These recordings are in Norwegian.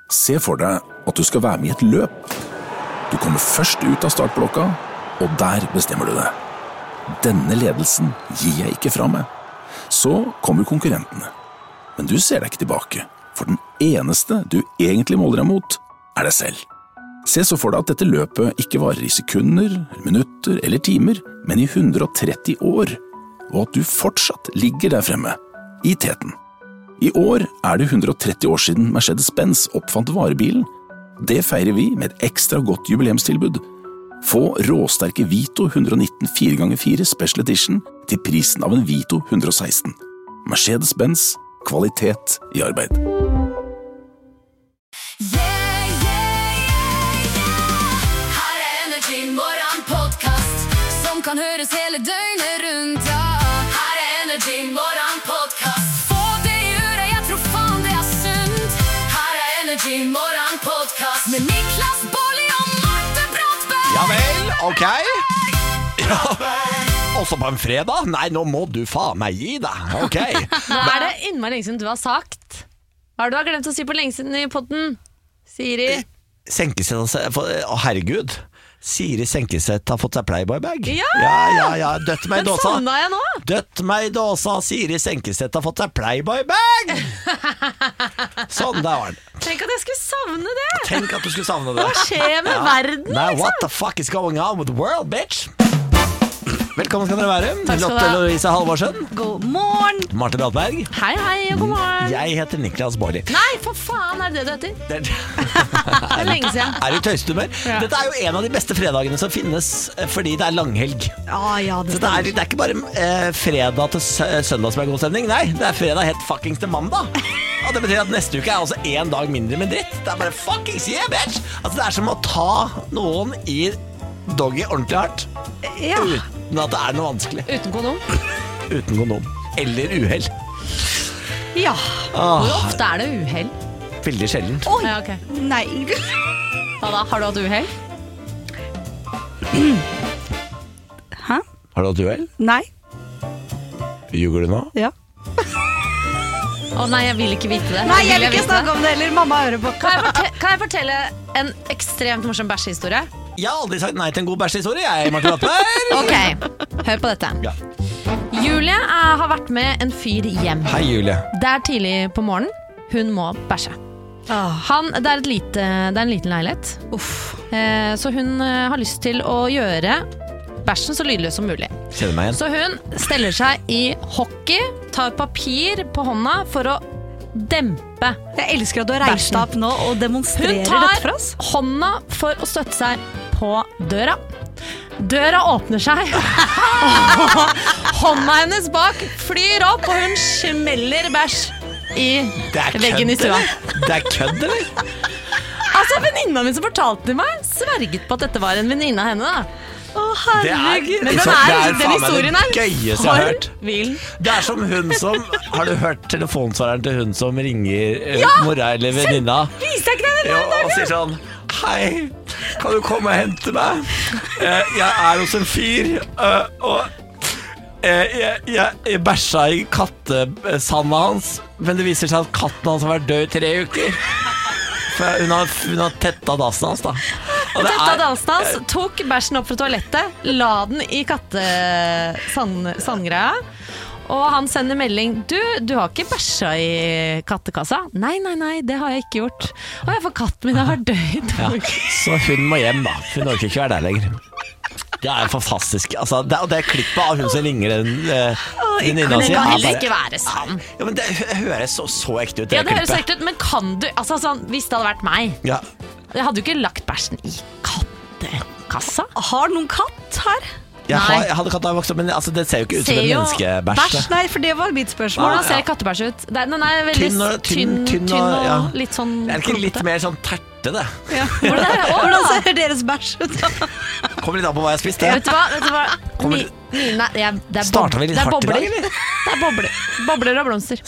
Se for deg at du skal være med i et løp. Du kommer først ut av startblokka, og der bestemmer du deg. Denne ledelsen gir jeg ikke fra meg. Så kommer konkurrentene. Men du ser deg ikke tilbake, for den eneste du egentlig måler deg mot, deg selv. Se så for deg at dette løpet ikke varer i sekunder, minutter eller timer, men i 130 år, og at du fortsatt ligger der fremme, i teten. I år det 130 år siden Mercedes-Benz oppfant varebilen. Det feirer vi med et ekstra godt jubileumstilbud. Få råsterke Vito 119 4x4 Special Edition til prisen av en Vito 116. Mercedes-Benz, kvalitet i arbeid. Her Energy Morgen podcast som kan høres hele døgnet rundt. Her Energy Morgen podcast. Få det i øret, jeg tror faen det sunt. Her Energy Morgen podcast med Niklas Baarli og Marte Brattberg. Ja vel, ok. Ja. Også på en fredag? Nei, nå må du faen meg gi deg. Ok. Nå det innmari lenge siden du har sagt. Hva du har glemt å si på lenge siden i podden? Siri? Senkeseth, herregud. Siri Senkeseth har fått seg Playboy-bag. Ja. Døtt meg i Den dåsa. savna jeg nå. Døtt meg i dåsa. Siri Senkeseth har fått seg Playboy-bag. Sånn, der var den. Tenk at jeg skulle savne det. Tenk at du skulle savne det. Hva skjer med verden, Now, liksom? what the fuck is going on with the world, bitch? Velkommen skal dere være. Takk skal du Lotte ha. Louise Halvorsen, God morgen. Marte Brattberg. Hei, hei, og god morgen. Jeg heter Niklas Baarli. Nei, for faen, det du heter? Det lenge siden. I tøystumør. Ja. Dette jo en av de beste fredagene som finnes, fordi det helg. Ja, Så det ikke bare fredag til søndag som god stemning. Nei, det fredag helt fuckings til mandag. Og det betyr at neste uke også en dag mindre med dritt. Det bare fuckings yeah, bitch. Altså det som å ta noen i doggy ordentlig hardt, uten at det noe vanskelig. Uten kondom? Uten kondom. Eller uheld. Ja. Hvor ofte det uheld? Veldig sjeldent. Ja, ok. Nei. Hva da? Har du hatt uheld? Hæ? Har du hatt uheld? Nei. Ljuger du nå? Ja. Å nei, jeg vil ikke vite det. Nei, jeg vil vite ikke snakke om det heller. Mamma hører på. Kan jeg fortelle en ekstremt morsom bæsjehistorie? Jeg har aldri sagt nei til en god bæsjehistorie, jeg, Marte Brattberg. Ok, hør på dette. Ja. Julie har vært med en fyr hjem. Hei, Julie. Det tidlig på morgenen. Hun må bæsje. Det en liten leilighet. Så hun har lyst til å gjøre bæsjen så lydløs som mulig. Kjenner meg igjen. Så hun steller seg i hockey, tar papir på hånda for å dempe. Jeg elsker at du har reist deg opp nå og demonstrerer Hun dette for oss. tar hånda for å støtte seg på døra. Døra åpner seg. Hånda hennes bak flyr opp, og hun smeller bæsj i veggen i stua. Det kødd, eller? Altså, venninna mi som fortalte til meg, sverget på at dette var en venninne av henne. Da. Å, herregud. Men den historien det gøyeste jeg har hørt. vill. Det som hun som Har du hørt telefonsvareren til hun som ringer mora eller venninna? Viser jeg ikke deg den Og sier sånn: hei, kan du komme og hente meg? Jeg hos en fyr, og jeg bæsja i kattesanda hans, men det viser seg at katten hans har vært død i 3 uker. For hun har tetta dassen hans, da. Og det Tetta dansen hans, tok bæsjen opp fra toalettet, la den i sandgreia, og han sender melding: Du har ikke bæsja i kattekassa? Nei, det har jeg ikke gjort. Og jeg får katten min har død i 2 uker. Så hun må hjem, da. Hun orker ikke være der lenger. Det fantastisk. Altså, det klippet av hun som ringer den venninna si. Det kan heller ikke være sann. Ja, men det høres så ekte ut, det Ja, det høres klippet. ekte ut, men kan du sånn, hvis det hadde vært meg, Ja. jeg hadde jo ikke lagt bæsjen i kattekassa. Har noen katt her? Jeg hadde katt da jeg vokste opp, men altså, det ser jo ikke ut som Ser en jo menneskebæsj. Bæsj? Nei, for det var mitt spørsmål. Hvordan ser kattebæsj ut? Den er veldig tynn og litt sånn Er det ikke litt klumpete. mer sånn terte, det? Hvordan ser deres bæsj ut? Kommer litt an på hva jeg spiste. Vet du hva? Det Starter vi litt hardt i dag, eller? Det er bobler og blomster.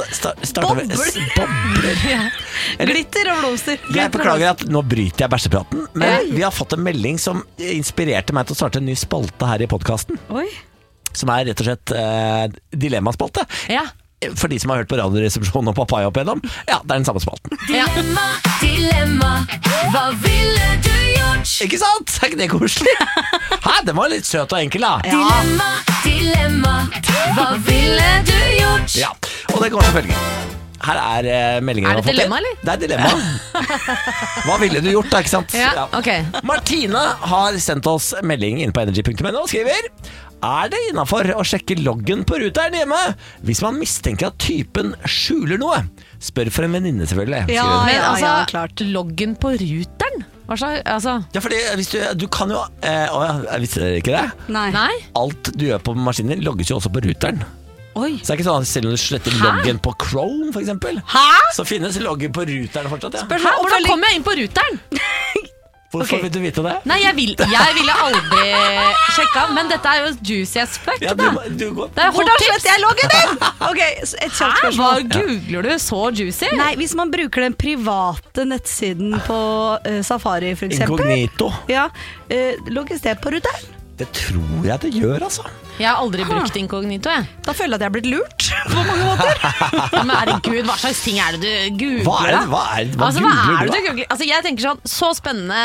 Bobler? Glitter og blomster. Jeg beklager at nå bryter jeg bæsjepraten, men vi har fått en melding som inspirerte meg til å starte en ny spalte her i podcasten, Oi. som rett og slett dilemmaspalte. Ja. for de som har hørt på Radioresepsjonen og Papaya opp igjennom, ja, det er den samme spalten. Dilemma, dilemma, hva ville du gjort? Ikke sant? Er ikke det koselig? Hæ, den var litt søt og enkel da. Dilemma, dilemma, hva ville du gjort? Ja, og det går til følgende. Her er meldingen Er det dilemma, eller? Det er dilemma. Hva ville du gjort da, ikke sant? Ja, ok. Martine har sendt oss melding inn på energy.no og skriver: er det innenfor å sjekke loggen på ruteren hjemme hvis man mistenker at typen skjuler noe? Spør for en venninne selvfølgelig. Ja, skriver hun. Men altså, klart. loggen på ruteren? Hva slags, altså Ja, fordi hvis du kan jo visste dere ikke det? Nei. Nei? Alt du gjør på maskinen din logges jo også på ruteren. Oi. Så det er ikke sånn at selv om du sletter loggen på Chrome for eksempel, så finnes loggen på ruteren fortsatt, ja. Hæ? Hvordan kommer jeg inn på ruteren? Hvorfor vil du vite det? Nei, jeg ville aldri sjekka, men dette er jo juicy as fuck, Ja, da. du går. Det er Hvordan hot sletter tips. jeg loggen din? Ok, så et kjapt Hæ? Hva spørsmål. googler du så juicy? Nei, hvis man bruker den private nettsiden på Safari for eksempel. Inkognito. Ja, logges det på ruteren? Det tror jeg det gjør, altså. Jeg har aldri brukt inkognito, jeg. Da føler jeg at jeg har blitt lurt på mange måter. Ja, men herregud, hva slags ting er det du googler? Hva er det? da? Hva Hva googler er du det da? du googler? Altså, jeg tenker sånn, så spennende.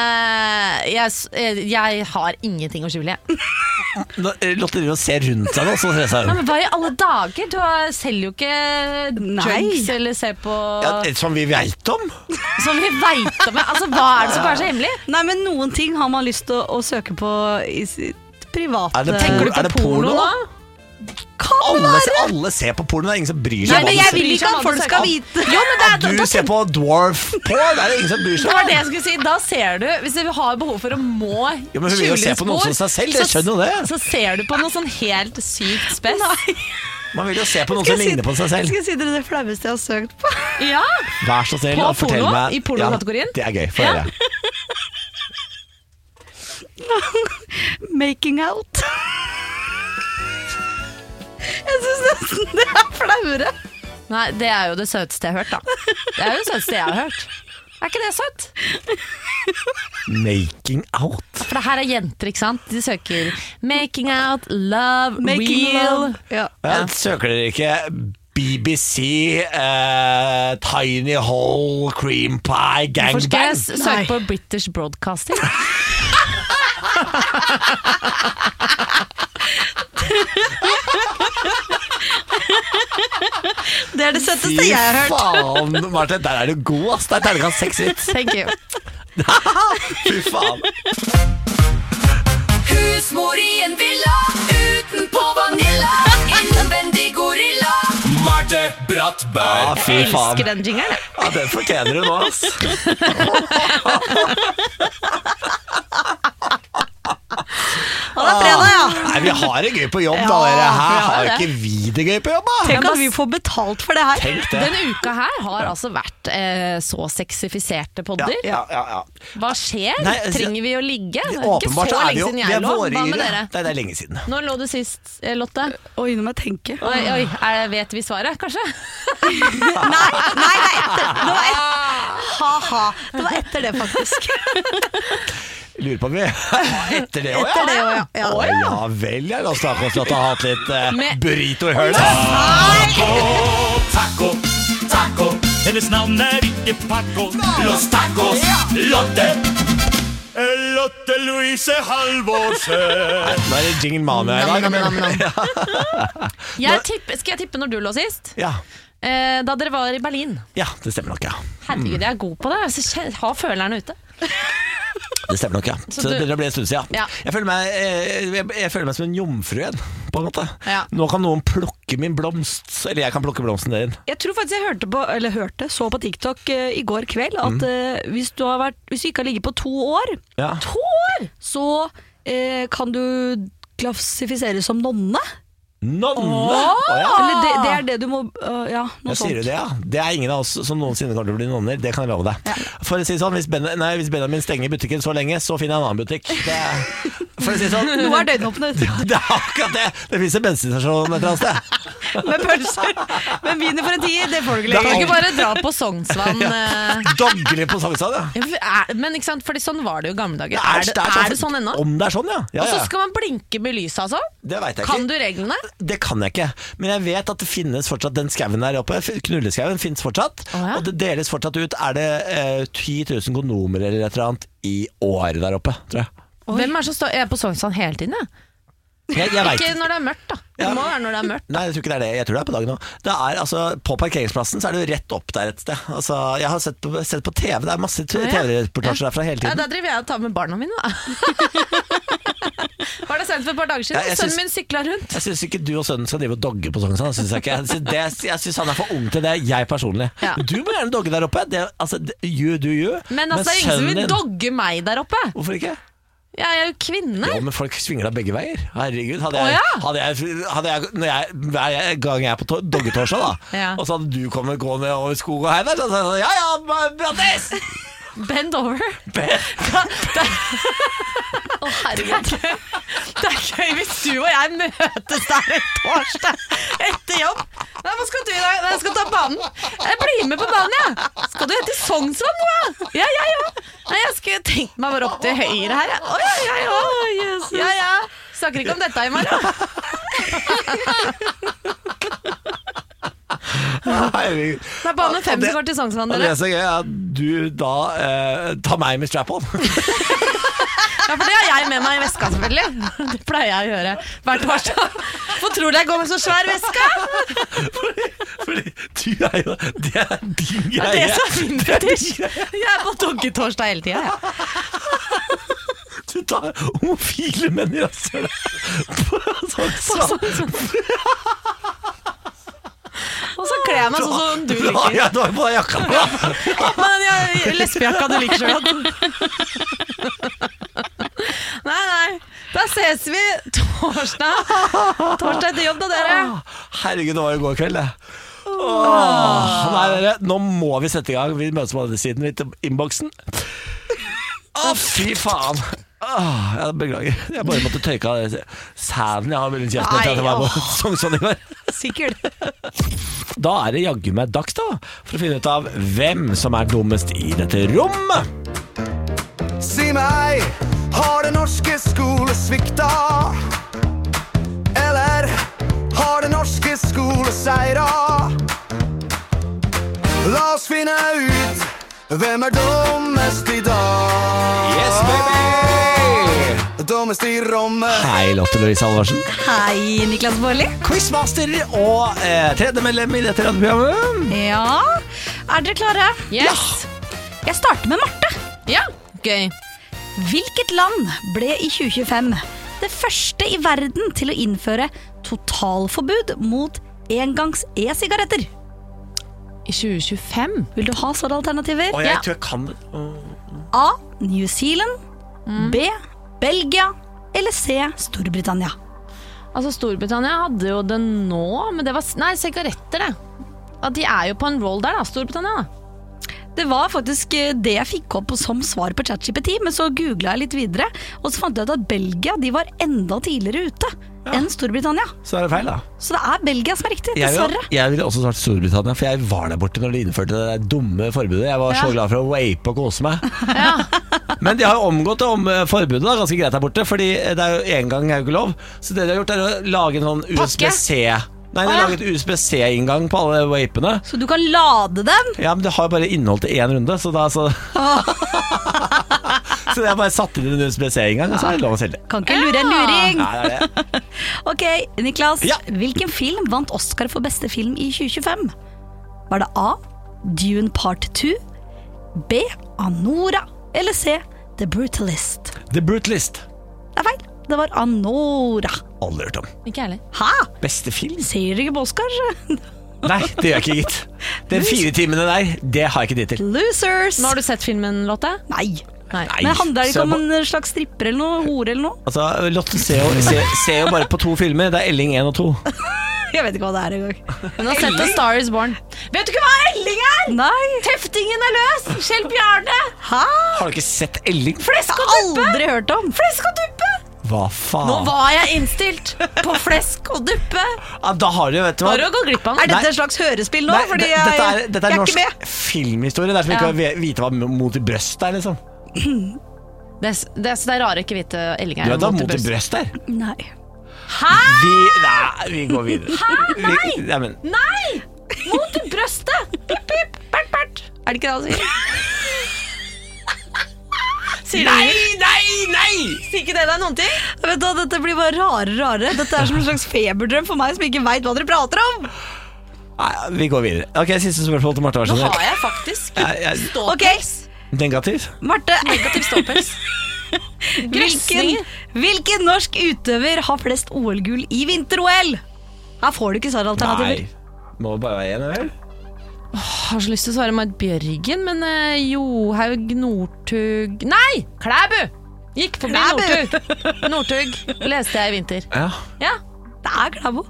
Jeg har ingenting å skjule. Lotte driver og ser rundt seg nå, så ser seg Nei, men hva i alle dager? Selger jo ikke Nei. drugs eller ser på ja, som vi vet om. som vi vet om. Altså, hva er det som er så hemmelig? Nei, men noen ting har man lyst til å søke på i sitt private. Er det Tenker du Er på det porno? porno da? Alle ser på porno, det er ingen som bryr seg Nei, om men hva jeg du vil ser. ikke at folk skal vite. Jo, men det er, Du ser på dwarf porn, det er det ingen som bryr det seg var om. det jeg skulle si. Da ser du, hvis du har behov for å må Jo, men hun vil jo se på noe som seg selv, det skjønner jo det. så ser du på noe sånn helt sykt spes. Man vil jo se på noe som ligner på seg selv. Skal jeg si dere det flaueste jeg har søkt på? Ja, Vær så snill På og fortell porno? meg. I pornokategorien? Ja, det er gøy, få Ja. høre. Making out. Jeg syns nesten det er flauere. Nei, det er jo det søteste jeg har hørt, da. Det er jo det søteste jeg har hørt. Er ikke det søtt? Making out. For det her er jenter, ikke sant? De søker making out, love, Making real. love. Ja. Ja, søker dere ikke BBC, Tiny Hole, Cream Pie, Hvorfor skal Gangbang? jeg søke på British Broadcasting? Det er det Fy søteste jeg har hørt. faen, Marte, der er du god, ass. Der terger han 6 hit. Thank you. Fy faen. Husmor i en villa, utenpå vanilla, innvendig gorilla. Marte Brattberg. Ja, fy faen. Elsker den jingeren, jeg. Ja, den fortjener du nå, ass. Og det er fredag, ja. Nei, vi har det gøy på jobb, da, Ja, dere. Her vi har har det. ikke vi det gøy på jobb, da. Tenk at vi får betalt for det her. Tenk det. Denne uka her har altså vært så sexifiserte podder. Ja. Hva skjer? Nei, altså, Trenger vi å ligge? Det er Åpenbart ikke så så er vi lenge jo siden vi jeg er lå. Hva med våryre. dere? Det er lenge siden. Når lå du sist, Lotte? Oi, nå må jeg tenke. Oi, vet vi svaret, kanskje? Nei, det var ha-ha. Det var etter det, faktisk. Lurer på om vi etter det òg, Etter det også, ja. Å, ja vel, ja. La oss snakke oss til at du har hatt litt Med- burrito i hølet. Taco, taco. Hennes navn er ikke Paco. Los tacos, Lotte. Lotte Louise Halvorsen. Nå er det jingle mania i dag. Nam, nam, nam. Skal jeg tippe når du lå sist? Ja. Da dere var i Berlin. Ja, det stemmer nok, ja. Herregud, jeg er god på det. Jeg har følerne ute. Det stemmer nok, ja. Så det begynner å bli en stund siden. Ja. Jeg føler meg som en jomfru igjen, på en måte. Ja. Nå kan noen plukke min blomst, eller jeg kan plukke blomsten din. Jeg tror faktisk jeg så på TikTok i går kveld at hvis du ikke har ligget på 2 år, Ja. så kan du klassifiseres som nonne. Nonne! Å, ja. Eller det er det du må ja, noe Ja, sier du sånt. det, ja? Det er ingen av oss som noensinne kommer til å bli nonner, det kan jeg love deg. For å si det sånn, hvis Benjamin stenger butikken så lenge, så finner jeg en annen butikk. For å si det sånn, Nå er døgnåpnet. det er akkurat det! Det finnes en bensinstasjon et eller annet sted. med pølser. Men viner for en 10, det får du ikke Kan du lenger. ikke bare dra på Sognsvann? Dogger på Sognsvann, Men ikke sant, fordi sånn var det jo i gamle dager. Det Er det sånn ennå? Om det er sånn, ja. Og så skal man blinke med lyset, altså? Det vet jeg Kan ikke. du reglene? Det kan jeg ikke, men jeg vet at det finnes fortsatt den skauen der oppe. Knulleskauen finnes fortsatt, og det deles fortsatt ut. Er det 10 000 kondomer eller et eller annet i året der oppe, tror jeg. Hvem er det som står Jeg er på Sognsvann hele tiden, jeg. Jeg vet Ikke når det er mørkt, da. Det må være når det er mørkt. Nei, jeg tror ikke det er det. Jeg tror det er på dagen nå. Det er altså, på parkeringsplassen så er det jo rett opp der et sted. Altså, jeg har sett på TV, det er masse TV-reportasjer derfra hele Ja, tiden. da driver jeg og tar med barna mine, da. Var det sendt for et par dager siden? Ja, Sønnen min sykla rundt. Jeg syns ikke du og sønnen skal drive og dogge på Sognsvann. Jeg syns han er for ung til det, jeg personlig. Ja. Du må gjerne dogge der oppe. You do you. Men altså, det er ingen som vil dogge meg der oppe. Hvorfor ikke? Jeg er jo kvinne. Jo, men folk svinger da begge veier. Herregud, hver gang jeg er på doggetorsdag da, Ja. og så hadde du kommet gående over skog og hei der, så sa jeg, ja, Beatrice! Bend over. Å, herregud. Det er gøy hvis du og jeg møtes der en torsdag etter jobb. Nei, hva skal du i dag? Nei, jeg skal ta banen. Jeg blir med på banen, jeg. Skal du til Sognsvann nå? Ja, jeg òg. Nei, jeg skulle tenkt meg bare opp til høyre her. Å, ja, jeg òg. Ja, ja. Snakker ikke om dette i morgen. Herregud. Det er bane 5 som går til Sognsvann, Og det dere. er så gøy at du da tar meg med strap-on. Ja, for det har jeg med meg i veska, selvfølgelig. Det pleier jeg å gjøre hver torsdag. Hvorfor tror du jeg går med så svær veske? Fordi du er jo, det er din Det greie. er det som er min Det er din fetisj. greie. Jeg er på doggetorsdag hele tida, ja. Du tar homofile menn i rasshølet på Sognsvann. Og så kler jeg meg sånn som du liker. Ja, du har jo på deg jakka nå. Men lesbejakka du liker så godt. Nei, da ses vi torsdag. Torsdag etter jobb da, dere. Herregud, det var jo god kveld det. Nei, dere, nå må vi sette i gang. Vi møtes på andre siden litt i innboksen. Fy faen. Jeg beklager. Jeg bare måtte tørke av sæden jeg har mellom kjeften etter at jeg var på Sognsvann i går. Sikkert. Da er det jaggu meg dags da for å finne ut av hvem som er dummest i dette rommet. Si meg, har det norske skole svikta? Eller har det norske skole seira? La oss finne ut hvem er dummest i dag. Yes, baby! Dummest i rommet. Hei, Lotte Louise Halvorsen. Hei, Niklas Baarli. Quizmaster og tredje medlem i dette radioprogrammet. Ja, er dere klare? Yes. Jeg starter med Marte. Ja, gøy. Hvilket land ble i 2025 det første i verden til å innføre totalforbud mot engangs e-sigaretter? I 2025? Vil du ha sånne alternativer? Og jeg tror jeg kan det. A. New Zealand. B. Belgia. Eller C. Storbritannia. Altså, Storbritannia hadde jo det nå, men det var Nei, sigaretter, det. Ja, de er jo på en roll der, da. Storbritannia, da. Det var faktisk det jeg fikk opp som svar på ChatGPT, men så googlet jeg litt videre, og så fant jeg ut at Belgia de var enda tidligere ute enn Storbritannia. Så er det feil da. Så det er Belgia som er riktig, dessverre. Jeg ville også svart Storbritannia, for jeg var der borte når de innførte det dumme forbudet. Jeg var så glad for å vape og kose meg. Men de har jo omgått forbudet da, ganske greit der borte, fordi det er jo en gang er jo ikke lov. Så det de har gjort er å lage en sånn USB-C. Nei, de har laget USB-C-inngang på alle vapene. Så du kan lade dem? Ja, men det har jo bare innhold til én runde, så da så Så jeg bare satt inn en USB-C-inngang, og så er det lov å selge. Kan ikke lure en luring. Nei, det er det. Ok, Niklas, Ja. hvilken film vant Oscar for beste film i 2025? Var det A. Dune Part 2, B. Anora, eller C. The Brutalist? The Brutalist. Det er feil, det var Anora. Aldri hørt om. Ikke ærlig. Hæ? Beste film? Ser du ikke på Oscar? Nei, det gjør jeg ikke, gitt. Den 4 timene der, det har jeg ikke tid til. Losers. Nå har du sett filmen, Lotte? Nei. Nei. Men handler det ikke om så- en slags stripper eller noe, hore eller noe? Altså, Lotte ser jo bare på 2 filmer. Det er Elling 1 og 2. Jeg vet ikke hva det er engang. Hun har sett A Star Is Born. Vet du ikke hva Elling er? Nei. Teftingen er løs! Kjell Bjarne! Hæ? Har du ikke sett Elling? Flesk og duppe! Aldri hørt om. Flesk og duppe! Hva faen? Nå var jeg innstilt på flesk og duppe. Ja, da har du, vet du hva? Har du gått glipp av den? Er dette et slags hørespill nå? Nei, Fordi dette er jeg er ikke norsk med. filmhistorie. Det er som ikke å vite hva mot i brøst er, liksom. Det er rare ikke hvite Elling Du er vet hva mot i brøst er? Nei. Vi går videre. Hæ? Nei! Mot i brøstet! Pip, pip, bert, bert. Er det ikke det han sier? Sier Nei! Sier ikke det deg noen ting? Vet du, dette blir bare rarere. Dette er som en slags feberdrøm for meg som ikke vet hva dere prater om. Nei, vi går videre. Ok, siste spørsmål til Marte. Nå har jeg faktisk ståpels. Ok, Negativ? Marte. Negativ ståpels. Hvilken norsk utøver har flest OL-gull i vinter-OL? Her får du ikke svaralternativer. Nei. Må det bare være en, eller? Jeg har så lyst til å svare Marit Bjørgen, men Johaug, Northug... Nei! Klæbu! Gikk forbi Northug. Northug leste jeg i vinter. Ja. Ja. Det er Klæbo.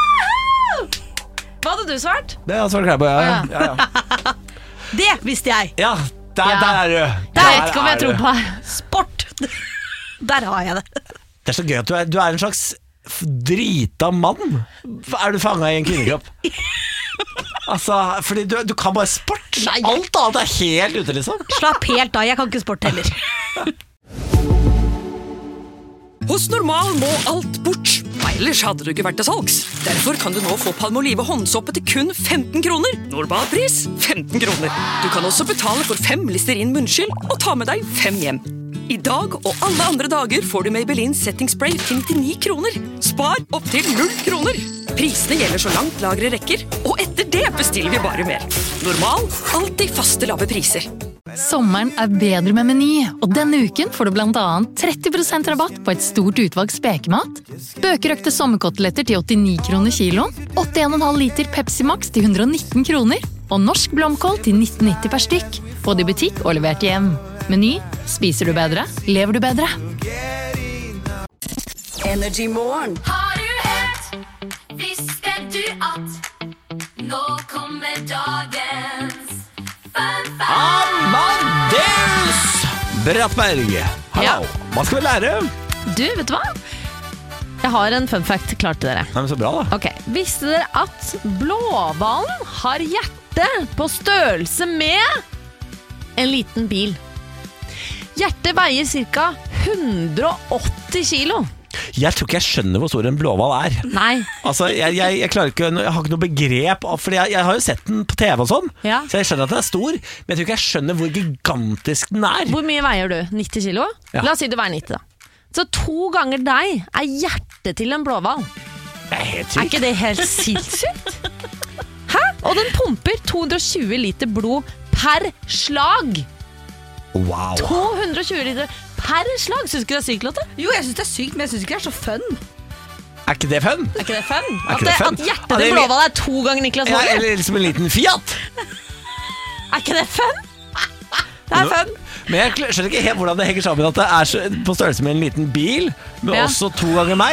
Hva hadde du svart? Det er altså Klæbo, ja. Det visste jeg. Ja, der er du. Jeg vet ikke om jeg tror på deg. Sport. Der har jeg det. Det er så gøy at du er en slags drita mann. Er du fanget i en kvinnekropp? Altså, fordi du kan bare sport. Nei. Alt annet er helt ute, liksom. Slapp helt av, jeg kan ikke sport heller. Hos Normal må alt bort, ellers hadde du ikke vært til salgs. Derfor kan du nå få Palmolive håndsoppe til kun 15 kroner. Normalpris 15 kroner. Du kan også betale for 5 Listerin munnskyld og ta med deg 5 hjem. I dag og alle andre dager får du Maybelline Setting Spray til 99 kroner. Spar opp til 0 kroner. Prisene gjelder så langt lageret rekker, og etter det bestiller vi bare mer. Normal, alltid faste lave priser. Sommeren er bedre med Meny, og denne uken får du blant annet 30% rabatt på et stort utvalg spekemat, bøkerøkte sommerkoteletter til 89 kroner kiloen, 81,5 liter Pepsi Max til 119 kroner, og norsk blomkål til 19,90 per stykk. Få det i butikk og levert hjem. Meny, spiser du bedre, lever du bedre. Energy Morgen. Har du hørt? Visste du at nå kommer dagens fun fact? Amadeus Brattberg. Hallo. Hva skal vi lære? Du, vet du hva? Jeg har en fun fact klar til dere. Nei, men så bra da. Ok, visste dere at blåhvalen har hjerte på størrelse med en liten bil? Hjertet veier ca. 180 kilo. Jeg tror ikke jeg skjønner hvor stor en blåhval er. Nei. Altså, jeg klarer ikke, jeg har ikke noe begrep for jeg har jo sett den på TV og sånn, Ja. så jeg skjønner at den er stor, men jeg tror ikke jeg skjønner hvor gigantisk den er. Hvor mye veier du? 90 kilo? Ja. La oss si du veier 90 da. Så 2 ganger deg er hjertet til en blåhval. Det er helt Er sykt. ikke det helt sinnssykt? Hæ? Og den pumper 220 liter blod per slag. Wow. 220 liter per slag. Synes du ikke det er sykt, Lotte? Jo, jeg synes det er sykt, men jeg synes ikke det er så fun. Er ikke det fun? Er ikke det fun? Er ikke det fun? At hjertet Ja, det til er- blåhval er 2 ganger Niklas Ja, Baarli. eller som en liten Fiat. Er ikke det fun? Det er fun. Men jeg skjønner ikke helt hvordan det henger sammen at det er på størrelse med en liten bil, men Ja. også 2 ganger meg.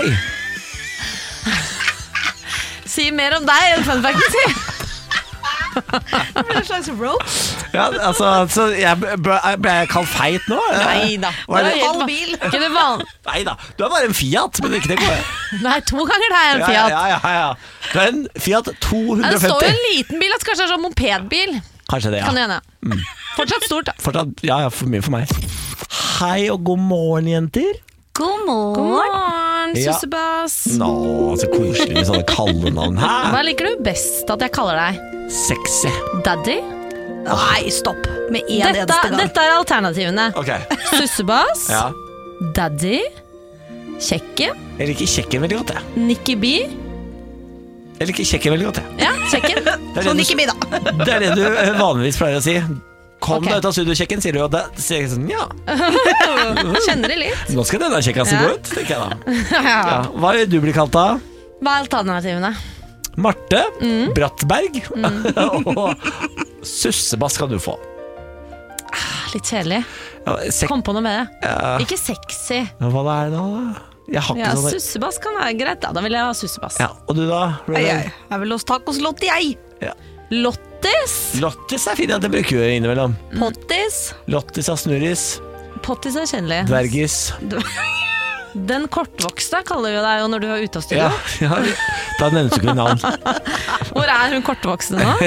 Si mer om deg enn fun facten, si. Det blir en slags roast. Ja, altså, så ble jeg kalt feit nå? Neida. Var det- Halv bil. Ikke det vanlig. Neida, du er bare en Fiat, men ikke det går. Nei, 2 ganger deg er en Fiat. Ja. Du er en Fiat Det står jo 250. en liten bil, at det kanskje er sånn mopedbil. Kanskje det, Kan det ja. hende. Fortsatt stort, da. Fortsatt, ja, for mye for meg. Hei og god morgen, jenter. God God morgen. morgen, Ja. sussebass. Nå, så koselig med sånne kallenavn. Hva Hæ? liker du best at jeg kaller deg? Sexy. Daddy? Nei, stopp. Med en eneste gang. Dette er alternativene. Ok. Sussebass, Ja. Daddy, Kjekken, Jeg liker kjekken veldig godt, jeg. Nikki B. Jeg liker kjekken veldig godt, jeg. Ja, Kjekken. Det er Sånn det ikke mi, da. det er det du vanligvis pleier å si. Kom Ok. deg ut av studiokjekken, sier du. Og det sier jeg sånn, ja, Kjenner det litt. nå skal denne kjekkasen Ja. gå ut, tenker jeg da. Ja. Hva vil du bli kalt da? Hva er alternativene? Marte, Brattberg og Sussebass skal du få. Litt kjedelig. Ja, Kom på noe mer. Ja. Ikke sexy. Hva er det da? Jeg har ikke Ja, sånn sussebass kan være greit, da. Da vil jeg ha sussebass. ja, og du da? Jeg vil hos tacos Lotti, jeg. Lottis. Lottis er fint, ja, det bruker vi innimellom. Pottis. Lottis av snurris, Pottis er kjedelig. dvergis. Den kortvokste kaller vi deg jo når du er ute av studio. Ja, da nevnes du ikke navn. Hvor er hun kortvokste nå?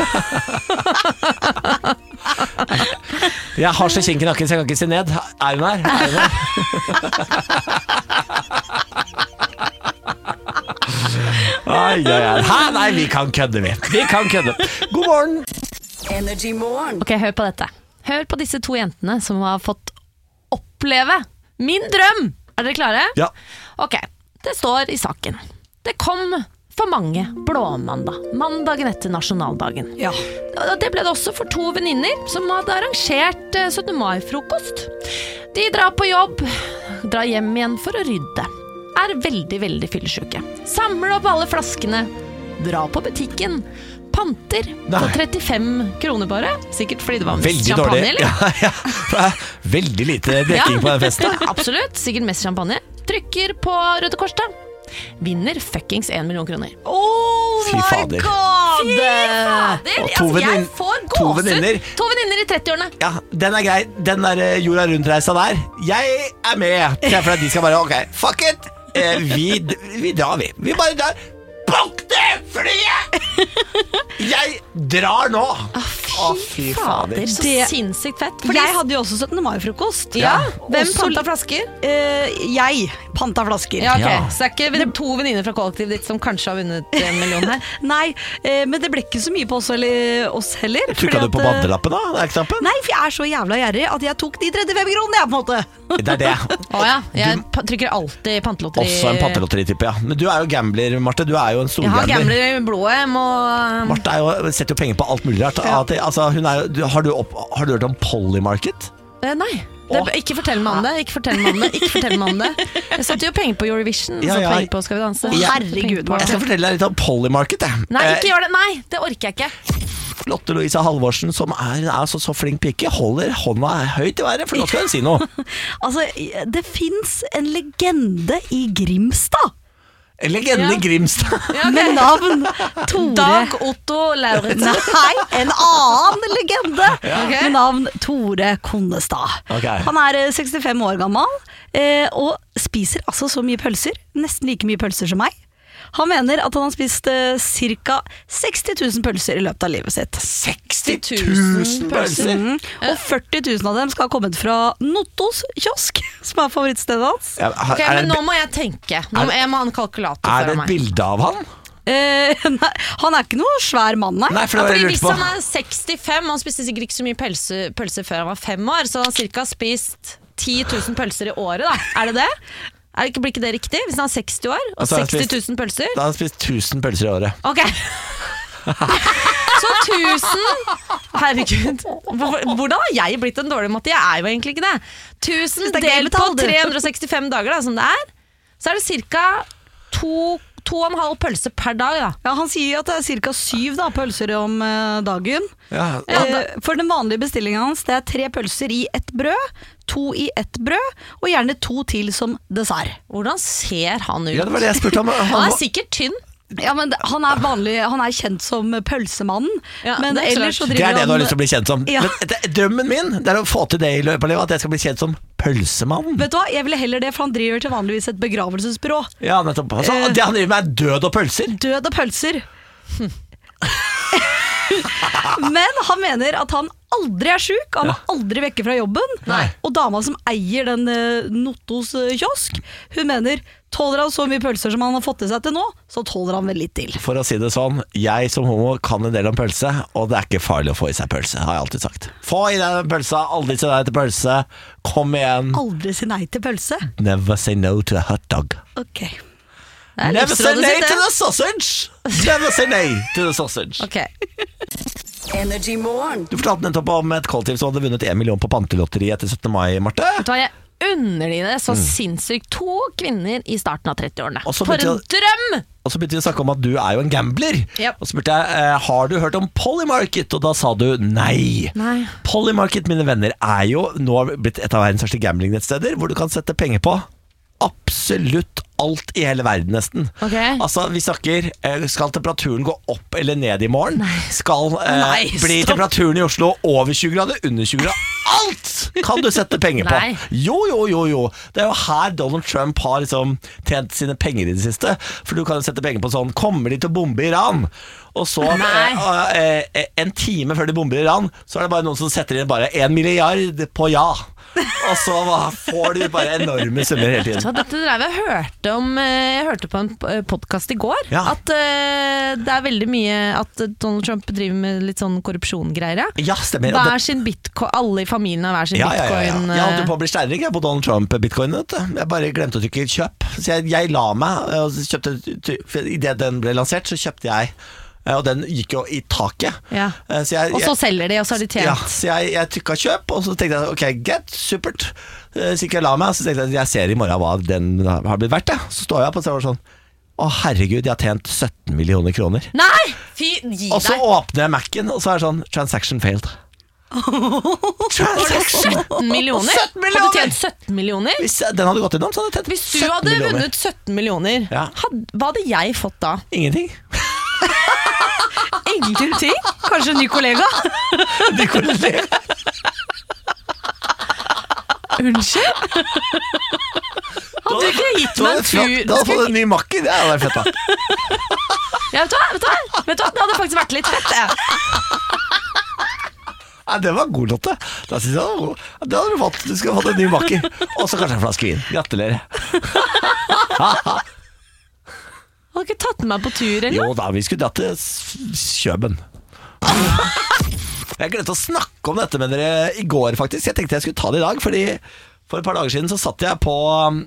Jeg har så kink i nakken, så jeg kan ikke se ned. Er hun her? Ai. Nei, vi kan kødde, vi. God morgen. Energy Morgen. Ok, hør på dette. Hør på disse to jentene som har fått oppleve min drøm. Er dere klare? Ja. Ok, det står i saken. Det kom for mange blåmandag, mandagen etter nasjonaldagen. Ja. Det ble det også for to venninner som hadde arrangert 17. mai-frokost. De drar på jobb, drar hjem igjen for å rydde. Er veldig, veldig fyllesyke. Samler opp alle flaskene, drar på butikken, panter på 35 kroner bare. Sikkert fordi det var mest veldig champagne, dårlig. eller? Ja. Veldig lite drikking på den festen. Absolutt, sikkert mest champagne. Trykker på Røde Kors da. Vinner fuckings 1 million kroner. Oh Fy fader. Fy fader! Og to jeg får to gåsehud. venninner. To venninner i 30-årene. Ja, den er grei. Den der jorda rundt-reisa der, jeg er med. For at de skal bare, ok, fuck it. Vi drar, vi. Vi bare drar. Bukk det flyet! Jeg drar nå. Fy fader. Så Det- sinnssykt fett. Jeg hadde jo også 17. mai-frokost. Ja, hvem Også- panta flasker? Jeg panta flasker. Ja, ok. Ja. Så det er ikke to venninner fra kollektivet ditt som kanskje har vunnet 1 million her? Nei, men det ble ikke så mye på oss heller. Trykka fordi du på at, bandelappen da? Det er ikke knappen? Nei, for jeg er så jævla gjerrig at jeg tok de 35 kronene, jeg, på en måte. Det er det. Åja, jeg trykker alltid pantelotteri. Også en pantelotteritype, ja. Men du er jo gambler, Marte. Du er jo en stor Jeg har gambler. gambler i blodet. Jeg må Marte setter jo penger på alt mulig rart. Altså, har du hørt om Polymarket? Nei. Ikke fortell meg om det. Ikke fortell meg om det. Jeg setter jo penger på Eurovision. Ja, Så ja. penger på Skal vi danse. Å, Så herregud, penger på- Jeg skal fortelle deg litt om Polymarket. Nei, ikke gjør det. Nei, det orker jeg ikke. Lotte Louise Halvorsen, som er så flink pike, holder hånda høyt i været, for nå skal hun si noe. Altså, det finnes en legende i Grimstad Legenden i Grimstad. med navn Tore. Dag Otto Lauritzen. Nei, en annen legende med navn Tore Konnestad. Ok. Han er 65 år gammel og spiser altså så mye pølser, nesten like mye pølser som meg. Han mener at han har spist ca. 60 000 pølser i løpet av livet sitt. 60 000 pølser. Og 40 000 av dem skal ha kommet fra Nottos kiosk, som er favorittstedet hans. Ja, Ok, men nå må jeg tenke. Jeg må ha en kalkulator Er det foran et meg. bilde av han? Nei, han er ikke noe svær mann, nei. Nei, for det var det Fordi jeg hvis lurte på. han er 65, han spiste sikkert ikke så mye pølser før han var 5 år, så han har cirka spist 10 000 pølser i året, da. Er det det? Blir ikke det riktig? Hvis han er 60 år og Altså, han har 60 000 pølser? Da har han spist 1000 pølser i året. Ok. Så 1000. Herregud. Hvordan har jeg blitt en dårlig matte? Jeg er jo egentlig ikke det. 1000 Det er gøy delt på metall, du. 365 dager, da, som det er. Så er det cirka 2,5 pølser per dag, da. Ja, han sier at det er ca. 7 pølser om dagen. Ja, For den vanlige bestillingen hans det er 3 pølser i ett brød, 2 i ett brød, og gjerne 2 til som dessert. Hvordan ser han ut? ja, det var det jeg spurte om. Han er sikkert tynn. Ja, men han er kjent som pølsemannen, Ja, men det er ellers så klart. Det er driver det du har han lyst til å bli kjent som. Ja. Men drømmen min det er å få til det i løpet av livet, at jeg skal bli kjent som pølsemann. Vet du hva, jeg ville heller det, for han driver til vanligvis et begravelsesbyrå. Ja, nettopp. Altså, det han driver med er død og pølser. Død og pølser. Men han mener at han aldri er syk, han er aldri vekke fra jobben. Nei. Og dama som eier den Nottos kiosk, hun mener tåler han så mye pølser som han har fått til seg til nå, så tåler han vel litt til. For å si det sånn, jeg som homo kan en del om pølse, og det er ikke farlig å få i seg pølse, har jeg alltid sagt. Få i deg den pølsa, aldri si nei til pølse, kom igjen. Aldri si nei til pølse. Never say no to a hot dog. Ok. Det er Never say livsrådet nay sitt, to det. the sausage. Never say nay to the sausage. Ok. Energy Morgen. Du fortalte nettopp om et kollektiv som hadde vunnet 1 million på pantelotteri etter 17. mai, Marte. Vet du hva, jeg unner de det så sinnssykt. 2 kvinner i starten av 30-årene. Og så For en begynte drøm! Og så begynte vi å snakke om at du er jo en gambler. Yep. Og så spurte jeg, har du hørt om Polymarket? Og da sa du nei. Nei. Polymarket, mine venner, er jo nå blitt et av verdens største gamblingnettsteder, hvor du kan sette penger på absolutt alt i hele verden nesten. Altså, vi snakker, skal temperaturen gå opp eller ned i morgen? Skal bli temperaturen i Oslo over 20 grader, under 20 grader? Alt kan du sette penger på. Jo. Det jo her Donald Trump har liksom tjent sine penger i det siste. For du kan jo sette penger på sånn, kommer de til å bombe Iran? Og så en time før de bomber Iran, så det bare noen som setter inn bare 1 milliard på ja. Og så får du bare enorme summer hele tiden. Så dette drev jeg hørte på en podcast i går, at det veldig mye at Donald Trump driver med litt sånn korrupsjongreier. Ja, stemmer. Hver sin bitcoin, alle i familien har hver sin bitcoin. Jeg holdt på å bli steirig på Donald Trump-bitcoin. Jeg bare glemte å trykke kjøp. Så jeg la meg og kjøpte, i det den ble lansert, så kjøpte jeg. Og den gikk jo i taket. Og så selger de, og så har de tjent. Ja, så jeg trykket kjøp, og så tenkte jeg, ok, get, supert. Så ikke jeg la meg, så tenkte jeg ser i morgen hva den har blitt verdt. Så står jeg opp og så var det sånn, herregud, jeg har tjent 17 millioner kroner. Nei, fy, gi deg. Og så åpner jeg Mac'en, og så er det sånn, transaction failed. 17 millioner? Hadde du tjent 17 millioner? Hvis den hadde gått innom, så hadde jeg tjent 17 millioner. Hvis du hadde vunnet 17 millioner, hva hadde jeg fått da? Ingenting. Ingenting? Kanskje en ny kollega? Ny kollega. Unnskyld? Hadde du ikke gitt meg en tur? Da hadde fått en ny makker, det hadde vært fett da. Ja, vet du hva? Det hadde faktisk vært litt fett, Nei, det var god, Lotte. Da synes jeg det var god. Det hadde du fått. Du skal ha fått en ny makker. Og så kanskje en flaske vin. Gratulerer. Hadde ikke tatt meg på tur, eller? Jo da, vi skulle dratt til Kjøben. Jeg glemte å snakke om dette med dere i går, faktisk. Jeg tenkte jeg skulle ta det i dag, fordi for et par dager siden så satt jeg på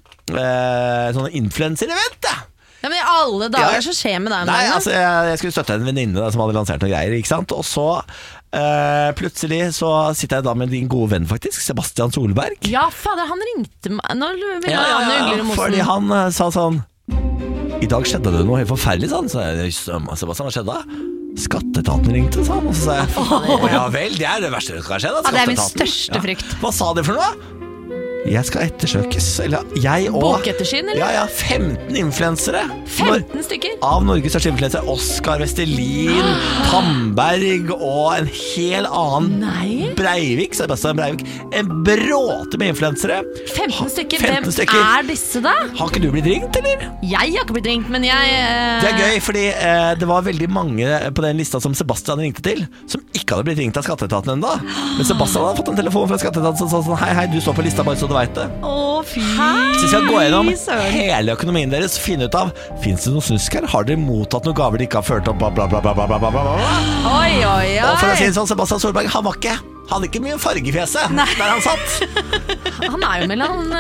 sånne influencer-event. Ja, men i alle dager så skjer med deg. Nei, altså jeg skulle støtte en venninne som hadde lansert noen greier, ikke sant? Og så plutselig så sitter jeg da med din gode venn faktisk, Sebastian Solberg. Ja, fader, han ringte meg. Nå vil jeg fordi han sa sånn, i dag skjedde det noe helt forferdelig, sånn. Så jeg, Sebastian, hva skjedde da? Skatteetaten ringte, sa han. Og så sa jeg, ja vel, det det verste som kan skje da. Ja, det min største frykt. Hva sa de for noe? Jeg skal ettersøkes. Eller jeg og Bokettersyn, eller? Ja, 15 influensere. 15 stykker? Av Norges største influensere. Oskar Vestelin, Tamberg og en hel annen Breivik, Sebastian Breivik. En bråte med influensere. 15 stykker? Hvem disse da? Har ikke du blitt ringt, eller? Jeg har ikke blitt ringt, men jeg Det gøy, fordi det var veldig mange på den lista som Sebastian ringte til, som ikke hadde blitt ringt av Skatteetaten enda. Men Sebastian hadde fått en telefon fra Skatteetaten som sa sånn, hei, du står på lista bare så du vet det. Fy. Så jeg skal gå gjennom hele økonomien deres, finne ut av, finnes det noe snusk her? Har dere mottatt noen gaver de ikke har ført opp? Bla, bla, bla, bla, bla, bla, bla. Oi. Og for å si det sånn, Sebastian Solberg, han hadde ikke mye farge i fjeset der han satt. Han jo mellom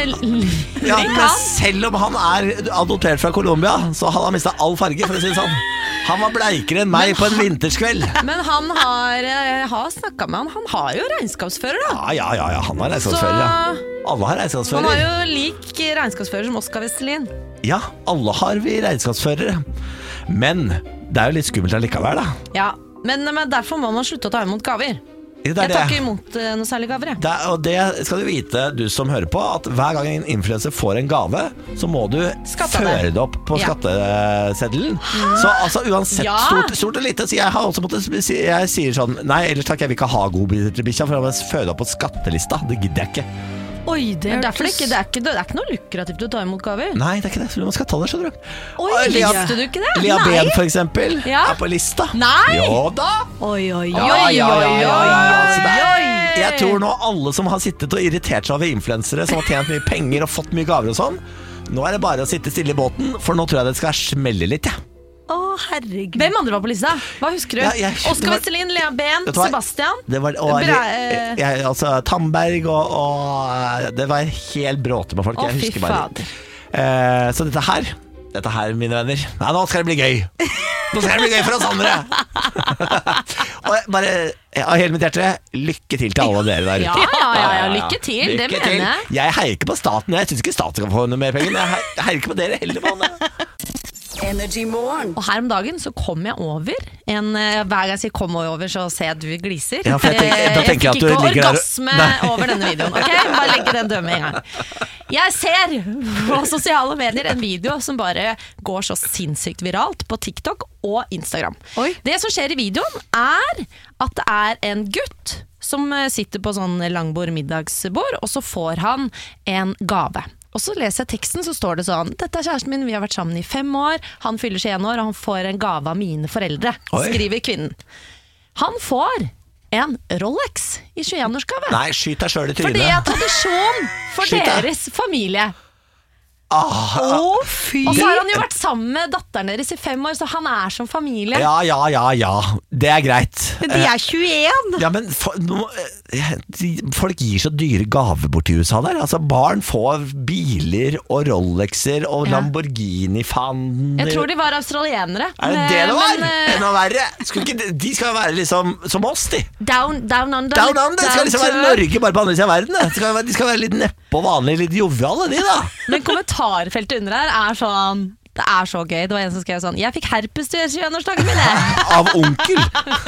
ja, men selv om han adoptert fra Colombia, så hadde han mistet all farge, for å si det sånn. Han var bleikere enn meg på en vinterskveld. Men han har snakket med han har jo regnskapsfører da. Ja, han har regnskapsfører, ja. Alle har regnskapsfører. Han har jo lik regnskapsfører som Oskar Vestelin. Ja, alle har vi regnskapsførere. Men det jo litt skummelt allikevel da. Ja, men derfor må man slutte å ta imot gaver. Jeg tar ikke imot noe særlig gaver, jeg. Og det skal du vite, du som hører på, at hver gang en influencer får en gave, så må du føre det opp på skatteseddelen. Så altså uansett stort og lite. Så jeg har også måttet jeg sier sånn, nei, ellers takk, jeg vil ikke ha godbitterbikkja, for jeg må føre det opp på skattelista. Det gidder jeg ikke. Oi, det er ikke noe lukrativt å ta imot gaver. Nei, det er ikke det, så man skal ta det, skjønner du. Oi, visste du ikke det? Lea Ben for eksempel på lista. Nei! Jo da. Oi. Jeg tror nå alle som har sittet og irritert seg over influensere som har tjent mye penger og fått mye gaver og sånn, nå det bare å sitte stille i båten, for nå tror jeg det skal smelle litt, herregud. Hvem andre var på lista? Hva husker du? Oskar Vestelin, Lea Ben, Sebastian. Det var altså Tamberg og det var helt bråte med folk. Jeg husker bare. Så dette her, mine venner. Nei, nå skal det bli gøy. Nå skal det bli gøy for oss andre. Og bare av hele mitt hjerte, lykke til alle dere der ute. Ja, lykke til. Det mener jeg. Jeg heier ikke på staten. Jeg synes ikke staten kan få noe mer penger. Jeg heier ikke på dere heller, mann. Energy Morgen. Og her om dagen så kom jeg over hver gang jeg sier kom over, så ser jeg at du gliser. Ja, for da tenker jeg at du fikk ikke ligger der orgasme over denne videoen. Ok, bare legge den død med en gang. Jeg ser på sosiale medier en video som bare går så sinnssykt viralt på TikTok og Instagram. Oi. Det som skjer i videoen er at det er en gutt som sitter på sånn langbord middagsbord, og så får han en gave. Og så leser jeg teksten, så står det sånn: dette er kjæresten min, vi har vært sammen i 5 år, han fyller 21 år, og han får en gave av mine foreldre. Oi. Skriver kvinnen. Han får en Rolex i 21-årsgave. Nei, skyt deg selv i For det er trynet. tradisjon for Skyt deg. deres familie. Fy! Og så har han jo vært sammen med datteren deres i 5 år, så han er som familie. Ja, det er greit. Men de er 21! Ja, men folk gir så dyre gaver bort i USA der. Altså, barn får biler og Rolexer og Ja. Lamborghini-fan. Jeg tror de var australienere. Er det det var? Men, Enda verre. De skal være liksom som oss, de. down under. Down under. Det skal liksom være to earth. Norge bare på andre siden av verden. Det. De skal være litt neppe og vanlige, litt joviale, de da. Men kommentarfeltet under her er sånn, det er så gøy. Det var en som skrev sånn: jeg fikk herpes til 21-årsdagen min, jeg. Av onkel.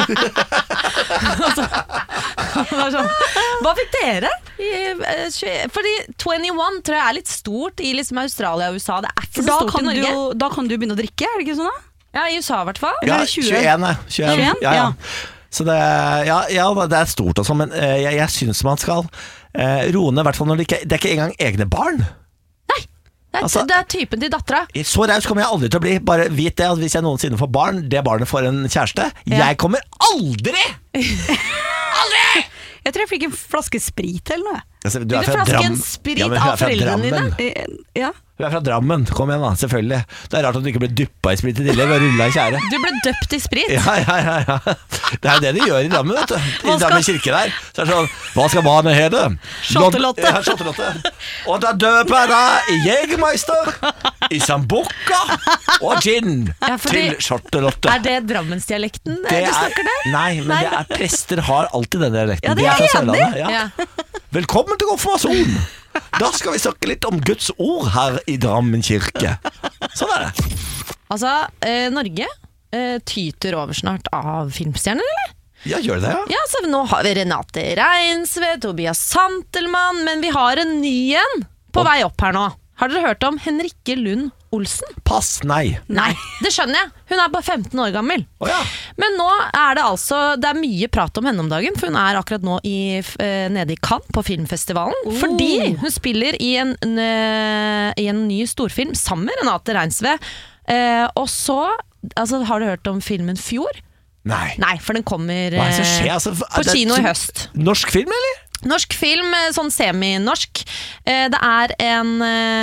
Det var sånn, hva fikk dere? Fordi 21 tror jeg er litt stort i liksom Australia og USA. Det er ikke For så da stort i kan, Norge. da kan du begynne å drikke, er det ikke sånn da? Ja, i USA i hvert fall. Ja, Eller 20? 21. 21? Ja. Ja. Så det, det er stort og sånn, men jeg synes man skal roe ned, i hvert fall når det er ikke engang egne barn. Altså, det er typen til dattera. Så raus kommer jeg aldri til å bli. Bare vit det, at hvis jeg noensinne får barn, det barnet får en kjæreste. Jeg kommer aldri! Jeg tror jeg fikk en flaske sprit eller noe. Altså, Vil du flaske en sprit men hun er av fra foreldrene Drammen. dine? Ja. Hun er fra Drammen, kom igjen da, selvfølgelig. Det er rart at du ikke ble duppa i sprit i tillegg og rulla i kjære. Du ble døpt i sprit. Ja. Det er jo det de gjør i Drammen, vet du. I Drammen kirke der. Så er det sånn: hva skal barnet hete? Shottelotte. Ja, Shottelotte. Og da døper jeg deg i Jegermeister, i Sambuca og gin Ja, fordi- til Shottelotte. Er det drammensdialekten Det du snakker der? Nei, men det er prester har alltid den dialekten. Ja, det De er fra jeg enig i. Sørlandet, ja. Ja. Velkommen til konfirmasjon. Da skal vi snakke litt om Guds ord her i Drammen kirke. Sånn er det. Altså, Norge tyter over snart av filmstjerner, eller? Ja, gjør det, ja. Ja, så nå har vi Renate Reinsve, Tobias Santelmann, men vi har en ny en på vei opp her nå. Har dere hørt om Henrikke Lund Olsen? Pass, nei. Nei, det skjønner jeg. Hun er bare 15 år gammel. Åja. Men nå er det er mye prat om henne om dagen, for hun er akkurat nå nede i Cannes på filmfestivalen. Fordi hun spiller i en ny storfilm sammen med Renate Reinsve. Og så, altså, har du hørt om filmen Fjord? Nei. Nei, for den kommer Hva er det som skjer? Altså, på det- kino i høst. Norsk film, eller? Norsk film, sånn semi-norsk. Det er en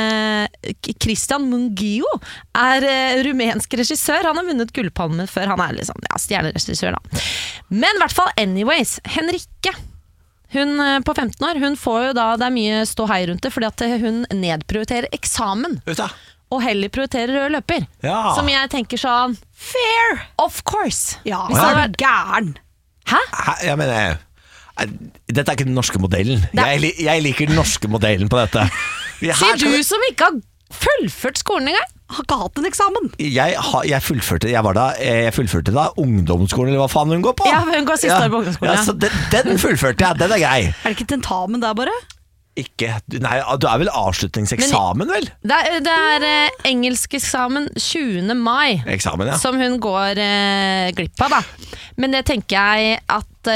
Christian Mungiu er rumensk regissør. Han har vunnet gullpalme før. Han er liksom, stjerneregissør da. Men i hvert fall, anyways, Henrikke, hun på 15 år, hun får jo da, det er mye ståhei rundt det, fordi at hun nedprioriterer eksamen. Vet du? Og heller prioriterer rød løper. Ja. Som jeg tenker sånn, fair, of course. Ja, Hvis så det er hadde du gæren. Hæ? Jeg mener, dette er ikke den norske modellen. Jeg liker den norske modellen på dette. Sier du som ikke har fullført skolen engang? Har ikke hatt en eksamen. Jeg fullførte da ungdomsskolen, eller hva faen hun går på. Ja, hun går siste år på ungdomsskolen, Ja, ja. så den fullførte jeg, den er grei. Er det ikke tentamen der bare? Ikke, nei, du er vel avslutningseksamen, vel? Det er engelskeksamen 20. mai Eksamen, ja. som hun går glipp av da. Men det tenker jeg at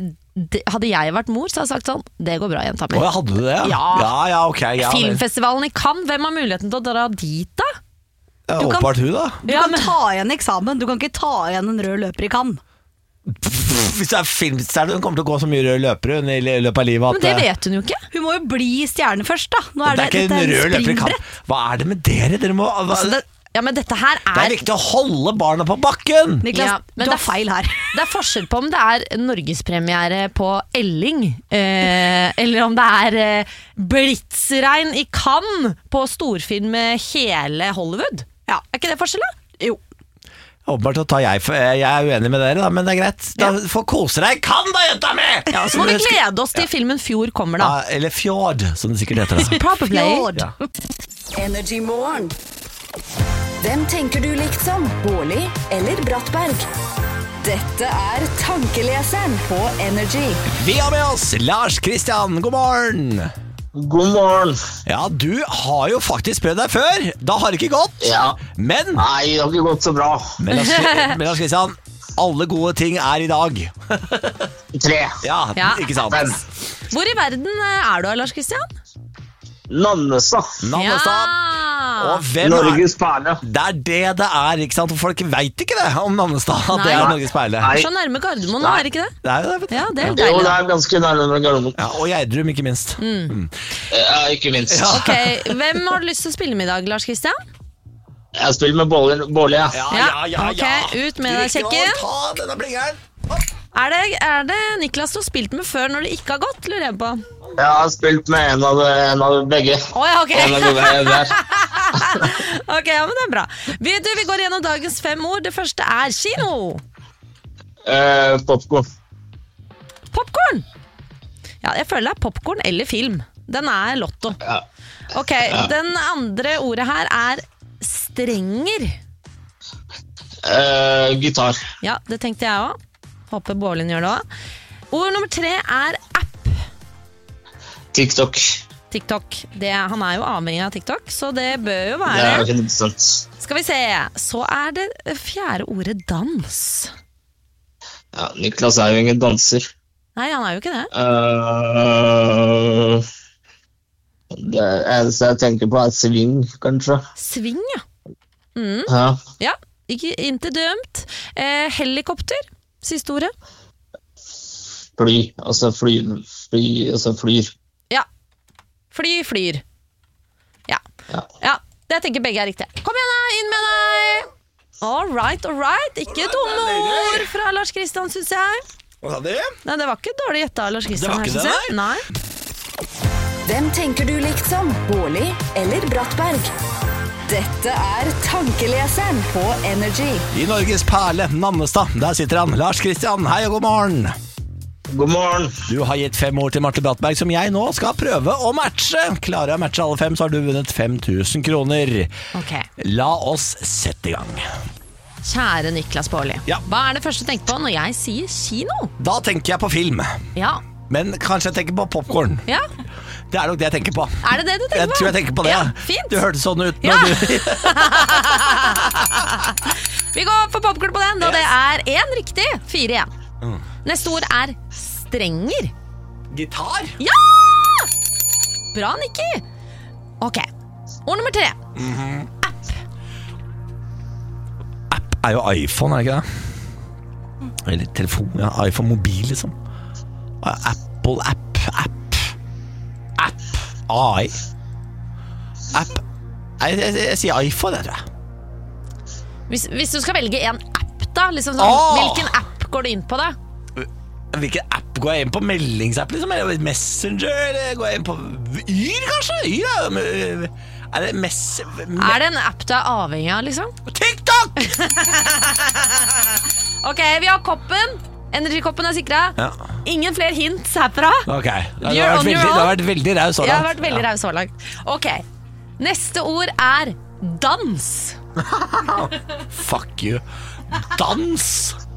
hadde jeg vært mor, så hadde jeg sagt sånn: det går bra, jenta mi. Å, hadde du det, ja? Ja. Ok. Ja, vel. Filmfestivalen i Cannes, hvem har muligheten til å dra dit da? Ja, Du kan- åpenbart hun, da. Du Ja, kan men- ta igjen eksamen. Du kan ikke ta igjen en rød løper i Cannes. Hvis det er filmstjerne, hun kommer til å gå så mye røde løpere i løpet av livet at Men det vet hun jo ikke. Hun må jo bli stjerne først, da. Nå det er ikke dette en rød løper i springbrett. kamp. Hva er det med dere? Dere må, Ja, men dette her det er viktig å holde barna på bakken! Niklas, Ja, men du har det- feil her. Det er forskjell på om det er norgespremiere på Elling, eller om det er blitsregn i Cannes på storfilm med hele Hollywood. Ja. Er ikke det forskjell da? Jo. Åpenbart så tar jeg er uenig med dere, da, men det er greit. Da får kose deg. Kan da, jenta mi! Ja, så må vi glede oss til filmen Fjord kommer da. Ja, eller Fjord, som det sikkert heter. Da. Probably. Fjord. Ja. Energy Morgen. Hvem tenker du liksom? Bårli eller Brattberg? Dette Tankeleseren på Energy. Vi har med oss Lars Kristian, god morgen. God morgen. Ja, du har jo faktisk prøvd deg før. Da har det ikke gått. Ja. Men Nei, det har ikke gått så bra. Men Lars Kristian, alle gode ting i dag. 3. Ja, Ja. ikke sant? 5. Hvor i verden du, Lars Kristian? Nannestad. Nannestad. Og hvem Norges perle. Det er, ikke sant? Folk vet ikke det om Nannestad, at det Nei. Norges perle. Nei. Så nærme Gardermoen nå, ikke det? Det er jo det, vet du. Ja, det er Jo, deilig. det er ganske nærmere Gardermoen. Ja, og Gjerdrum, ikke minst. Ja, ikke minst. Ok, hvem har du lyst til å spille med i dag, Lars Kristian? Jeg spiller med Bårli. Ok, ut med deg, kjekken. Ta denne blingeren. Er det Niklas du har spilt med før når det ikke har gått, lurer jeg på? Jeg har spilt med en av begge. Ja, ok. En av begge der. Ok, ja, men det er bra. Vi går gjennom dagens 5 ord. Det første kino. Popcorn. Popcorn. Ja, jeg føler det er popcorn eller film. Den er lotto. Ja. Ok, den andre ordet her strenger. Gitar. Ja, det tenkte jeg også. Håper Bårlin gjør det også. Ord nummer 3 app. TikTok. TikTok. Han jo avhengig av TikTok, så det bør jo Det være. er 100%. Skal vi se. Så det fjerde ordet dans. Ja, Niklas er jo ingen danser. Nei, han jo ikke det. Det eneste jeg tenker på sving, kanskje. Sving, ja. Ja. Ja, ikke dømt. Helikopter. Siste ordet. Fly, altså flyr. Ja. Flyr. Ja. Ja, det tenker begge riktig. Kom igjen da, inn med deg. All right. Ikke dumme ord fra Lars Kristian, synes jeg. Hva sa du? Nei, det var ikke dårlig gjetta, Lars Kristian. Det var ikke her, det, synes jeg. Nei. Hvem tenker du liksom? Bårli eller Brattberg? Dette Tankeleseren på Energy. I Norges perle, Nannestad. Der sitter han. Lars Kristian, hei og god morgen. God morgen. Du har gitt 5 ord til Marte Brattberg, som jeg nå skal prøve å matche. Klarer jeg å matche alle 5, så har du vunnet 5000 kroner. Ok. La oss sette i gang. Kjære Niklas Bårli. Ja. Hva det første du tenker på når jeg sier kino? Da tenker jeg på film. Ja. Men kanskje jeg tenker på popcorn. Ja. Det nok det jeg tenker på. Det det du tenker Jeg på? tror jeg tenker på det. Ja, fint. Du hørtes sånn ut Ja. når du Vi går for popcorn på den, og det 1 riktig. 4 igjen. Neste ord strenger. Gitar? Ja! Bra, Nikki. Ok. Ord nummer 3. App jo iPhone, ikke det? Eller telefon, ja. iPhone mobil, liksom. Apple app. AI. App. Jeg sier iPhone, jeg tror jeg. Hvis du skal velge en app da, liksom sånn, hvilken app går du inn på da? Hvilken app går jeg inn på? Meldingsapp, liksom? Eller Messenger? Eller går jeg inn på Yr, kanskje? Yr, det det en app du avhengig av, liksom? TikTok! Ok, vi har koppen. Energy-koppen sikret. Ja. Ingen flere hints herfra. Ok, det You're har on your vært veldig raus så Jeg har langt. vært veldig raus så langt. Ok, neste ord dans. Fuck you. Dans.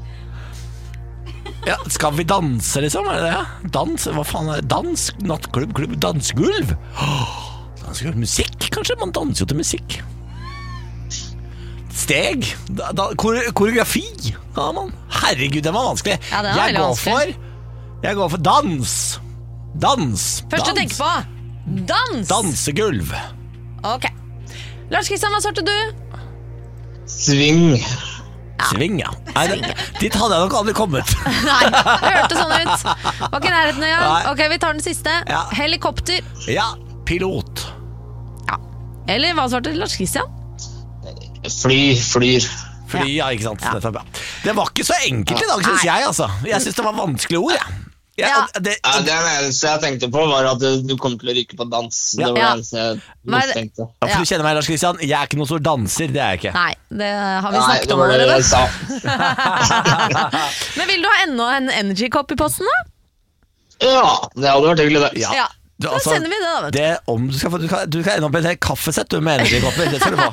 Ja, skal vi danse, liksom? Det det? Dans? Hva faen det? Dans? Nattklubb? Klubb? Dansegulv? Dansegulv? Musikk, kanskje? Man danser jo til musikk. Steg? Koreografi? Ja, man. Herregud, den var vanskelig. Ja, den var veldig vanskelig. Jeg går for dans. Dans. Først du tenker på dans. Dansegulv. Ok. Lars Kristian, hva svarte du? Sving. Sving, ja. Nei, dit hadde jeg nok aldri kommet. Nei, det hørte sånn ut. Var ikke i nærheten engang. Nei. Ok, vi tar den siste. Ja. Helikopter. Ja, pilot. Ja. Eller hva svarte Lars Kristian? Flyr. Fly, ja, ikke sant. Dette er bra. Det var ikke så enkelt i dag, synes jeg, altså. Jeg synes det var vanskelige ord, jeg. Ja. Det eneste jeg tenkte på var at du kom til å rykke på dans. Det var det eneste jeg mistenkte. Ja, for du kjenner meg, Lars Kristian. Jeg er ikke noen stor danser, det er jeg ikke. Nei, det har vi Nei, snakket det om var det jeg allerede. sa. Men vil du ha enda en energy-kopp i posten da? Ja, det hadde vært hyggelig det. Ja. Ja. Da sender vi det da, vet du. Du skal ende opp med et kaffesett du med Energy-kopper. Det skal du få.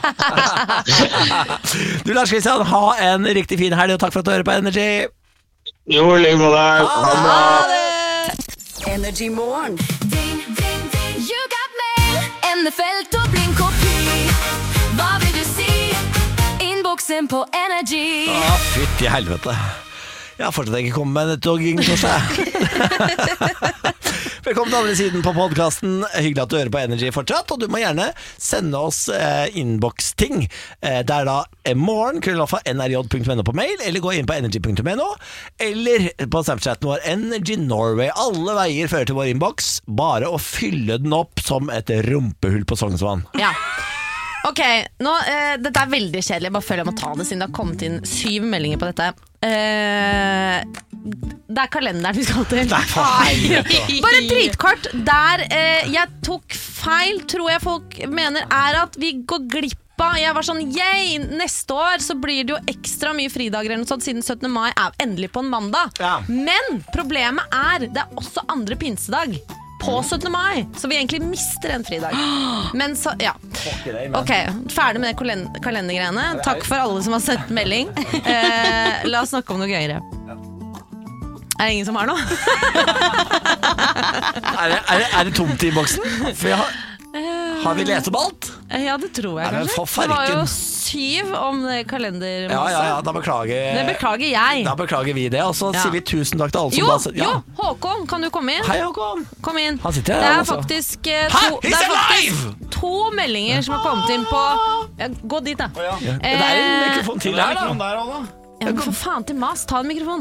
Du, Lars Kristian, ha en riktig fin helg, og takk for at du hører på Energy. Jo, ligg på deg. Ha det. Energy Morgen. Ding, ding, ding. You got mail. NFL Dublin-kopi. Hva vil du si? Innboksen på Energy. Fytt i helvete. Jeg har fortsatt ikke kommet med en jogging-torsdag. Velkommen til andre siden på podcasten. Hyggelig at du hører på Energy fortsatt. Og du må gjerne sende oss innboksting. Det er da morgen@nrj.no på mail, eller gå inn på energy.no, eller på Snapchaten vår Energy Norway. Alle veier fører til vår innboks. Bare å fylle den opp som et rumpehull på Sognsvann. Ja. Ok, nå, dette er veldig kjedelig. Jeg bare føler jeg må ta det siden det har kommet inn 7 meldinger på dette. Det er kalenderen vi skal til. Bare dritkort. Der jeg tok feil, tror jeg folk mener, er at vi går glipp av. Jeg var sånn, neste år så blir det jo ekstra mye fridager eller noe sånt, siden 17. mai er endelig på en mandag. Ja. Men problemet er, det er også andre pinsedag på 17. mai, så vi egentlig mister en fridag. Men så, ja. Ok, ferdig med det kalendergreiene. Takk for alle som har sett melding. La oss snakke om noe gøyere. Er det ingen som har noe? Er det tomt i boksen? For har vi lest om alt? Ja, det tror jeg kanskje. Det var jo 7 om kalendermasse. Ja, da beklager Det beklager jeg. Da beklager vi det, og så sier vi tusen takk til alle som Jo, Håkon, kan du komme inn? Hei, Håkon. Kom inn. Han sitter her, det er faktisk to meldinger som har kommet inn på gå dit da. Det er en mikrofon til her da. Ja, men for faen til mas, ta en mikrofon.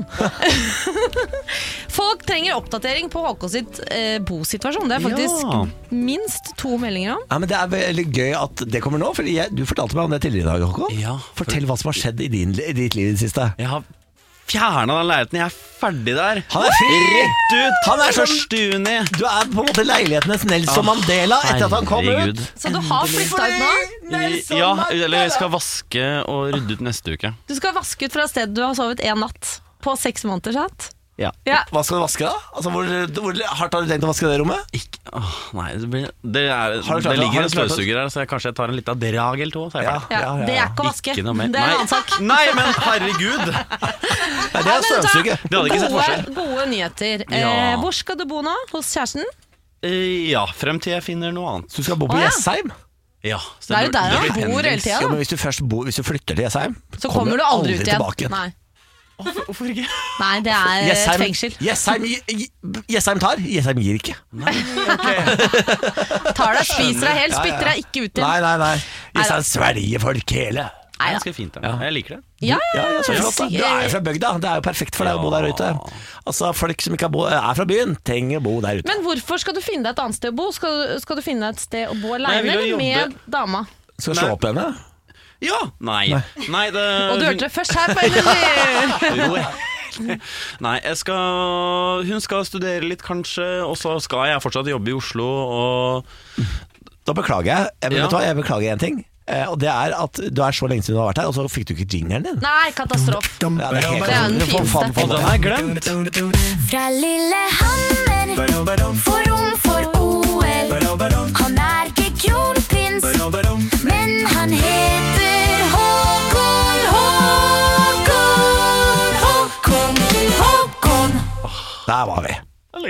Folk trenger oppdatering på Håkon sitt bosituasjon. Det er faktisk minst 2 meldinger om. Ja, men det er veldig gøy at det kommer nå, fordi du fortalte meg om det tidligere i dag, Håkon. Ja, fortell hva som har skjedd i ditt liv i det siste. Jeg har fjernet den leiligheten, jeg er ferdig der. Han er fri! Rett ut! Han er sånn, Stuni. du er på en måte leilighetenes Nelson Mandela etter at han kom ut. Så du har flyttet ut nå? Ja, eller jeg skal vaske og rydde ut neste uke. Du skal vaske ut fra stedet du har sovet 1 natt på 6 måneder, sant? Ja. Hva skal du vaske da? Altså, hvor hardt har du tenkt å vaske det rommet? Nei, det ligger en støvsuger her, så kanskje jeg tar en liten drag eller to. Det er ikke å vaske. Ikke noe mer. Det er en annen sak. Nei, men herregud. Det er støvsuger. Det hadde ikke sett forskjell. Gode nyheter. Hvor skal du bo nå? Hos kjæresten? Ja, frem til jeg finner noe annet. Så du skal bo på Jessheim? Ja, det er jo der han bor hele tiden. Ja, men hvis du flytter til Jessheim, så kommer du aldri ut igjen. Tilbake. Nei. Hvorfor ikke? Nei, det er et fengsel. Jessheim tar, Jessheim gir ikke. Nei, okay. Tar deg, spiser deg helt, spytter deg ikke ut igjen. Nei. Jessheim svelger folk hele. Det er ganske fint, jeg liker det. Ja, så flott. Du er jo fra bygda, det er jo perfekt for deg å bo der ute. Altså, folk som ikke er fra byen trenger å bo der ute. Men hvorfor skal du finne deg et annet sted å bo? Skal du finne deg et sted å bo alene eller med dama? Skal du slå opp henne? Ja, nei det... Og du hørte det først her på Energy. Nei, hun skal studere litt kanskje, og så skal jeg fortsatt jobbe i Oslo, og... Da beklager jeg. Jeg beklager en ting. Og det er at du er så lenge siden du har vært her, og så fikk du ikke jingeren din. Nei, katastrof. Det er den fineste. Og den er glemt. Fra Lillehammer for rom for OL. Han er ikke kronprins, men han heter Håkon. Der var vi.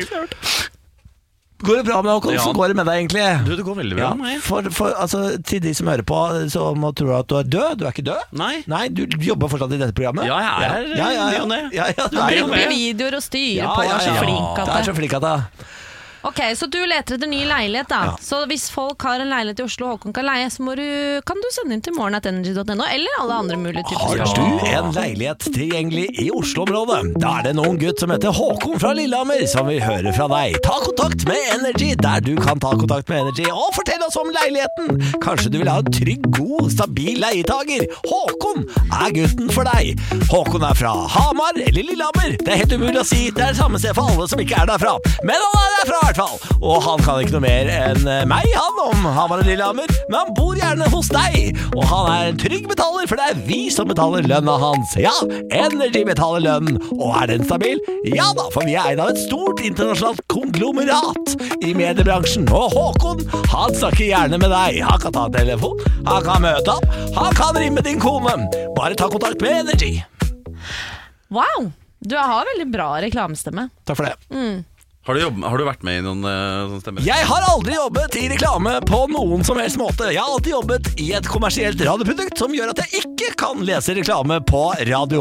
Går det bra med Håkon? Så går det med deg egentlig? Det går veldig bra med meg. Altså, til de som hører på, så må tro at du er død. Du er ikke død? Nei, du jobber fortsatt i dette programmet? Ja, jeg er Du klipper videoer og styrer på. Så flink at det er så flink at det. Ok, så du leter etter ny leilighet da. Så hvis folk har en leilighet i Oslo og Håkon kan leie, så kan du sende inn til morgen@energy.no eller alle andre mulige typer. Har du en leilighet tilgjengelig i Oslo-området? Da er det en ung gutt som heter Håkon fra Lillehammer som vil høre fra deg. Ta kontakt med Energy der du kan ta kontakt med Energy, og fortell oss om leiligheten. Kanskje du vil ha en trygg, god, stabil leietager. Håkon er gutten for deg. Håkon er fra Hamar eller Lillehammer. Det er helt umulig å si. Det er det samme sted for alle som ikke er derfra. Men han er derfra! hvert fall. Og han kan ikke noe mer enn meg, han, om han var en Lillehammer. Men han bor gjerne hos deg, og han er en trygg betaler, for det er vi som betaler lønna hans. Ja, Energy betaler lønn, og er den stabil? Ja da, for vi er eid av et stort internasjonalt konglomerat i mediebransjen. Og Håkon, han snakker gjerne med deg. Han kan ta en telefon, han kan møte opp, han kan rimme din kone. Bare ta kontakt med Energy. Wow, du har veldig bra reklamestemme. Takk for det. Har du vært med i noen sånne stemmer? Jeg har aldri jobbet i reklame på noen som helst måte. Jeg har alltid jobbet i et kommersielt radioprodukt som gjør at jeg ikke kan lese reklame på radio.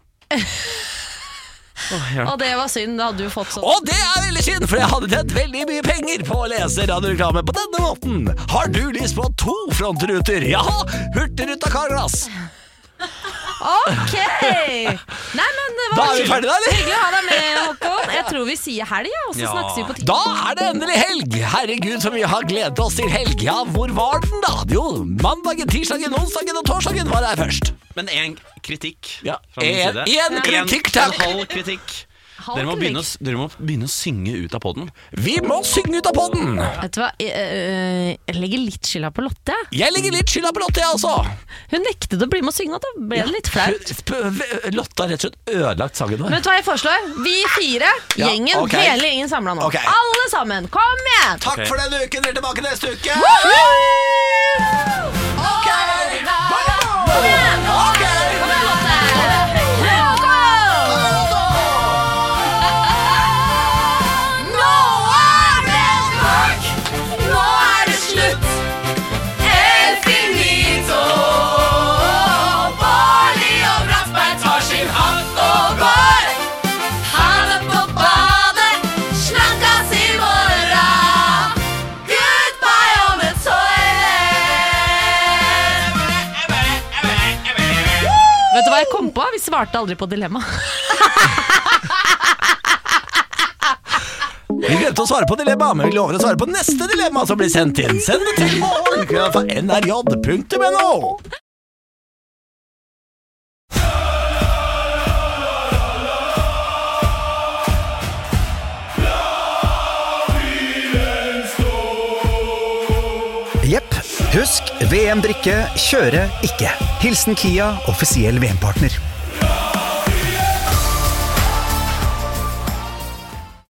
Og det var synd, da hadde du fått sånn. Og det er veldig synd, for jeg hadde tjent veldig mye penger på å lese radioreklame på denne måten. Har du lyst på 2 frontruter? Ja, Hurtigruta Carglass. Ok. Nei, men det var da er vi ferdige da, eller? Hyggelig å ha deg med, Håkon. Jeg tror vi sier helg, og så snakkes vi på tid. Da er det endelig helg. Herregud, som vi har gledet oss til helg. Ja, hvor var den da? Jo, mandagen, tirsdagen, onsdagen og torsdagen var der først. Men en kritikk fra min side. En kritikk, takk. En halv kritikk. Dere må begynne å synge ut av podden. Vi må synge ut av podden. Vet du hva, jeg legger litt skylda på Lotte. Jeg legger litt skylda på Lotte, jeg også. Hun nektet å bli med å synge, og da ble det litt flaut. Lotte har rett og slett ødelagt sangen vår. Men vet du hva jeg foreslår? Vi 4, gjengen, hele gjengen samlet nå. Alle sammen, kom igjen. Takk for denne uken, dere er tilbake neste uke. Ok, kom igjen, Lotte. Vet du hva jeg kom på? Vi svarte aldri på dilemma. Vi glemte å svare på dilemma, men vi lover å svare på neste dilemma som blir sendt inn. Send det til morgen.nrj.no. Jepp. Husk, VM-brikke, kjøre ikke. Hilsen Kia, offisiell VM-partner.